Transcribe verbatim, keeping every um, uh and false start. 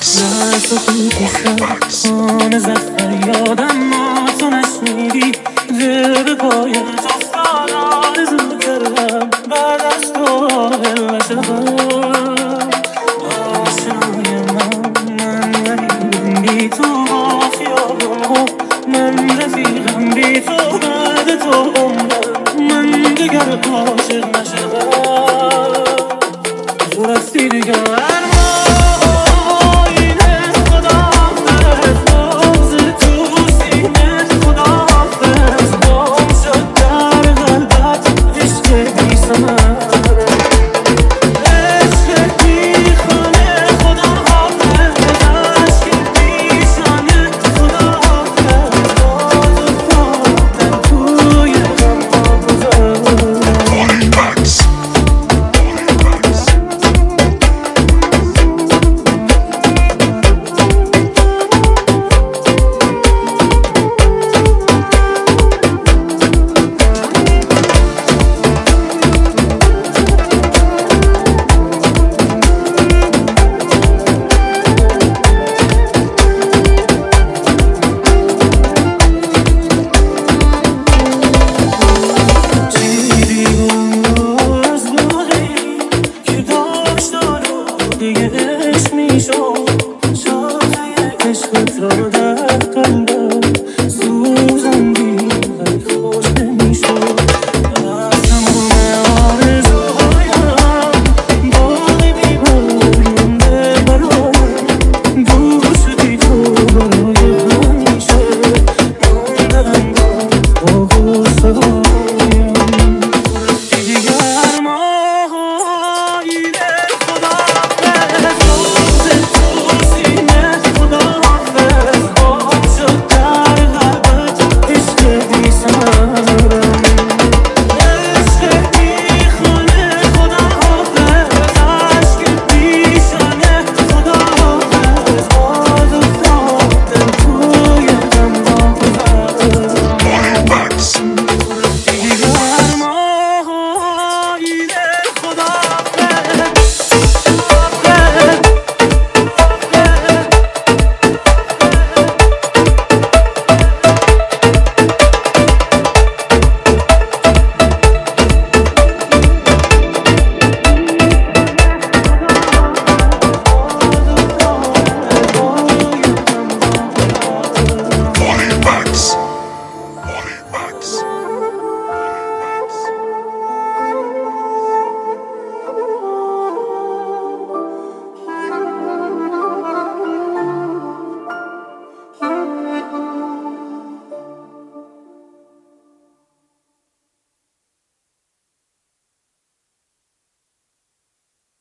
نه تو بودی شب آن زفر یادم ما تو نشنیدی دل به پای تو افتاد آرزو کردم بعد از تو قابل نشدم آشنای من من ندیدم بی تو با خیابون ها من رفیقم بی تو بعد تو عمرم من دیگر عاشق نشدم تو رفتی دیگر Summer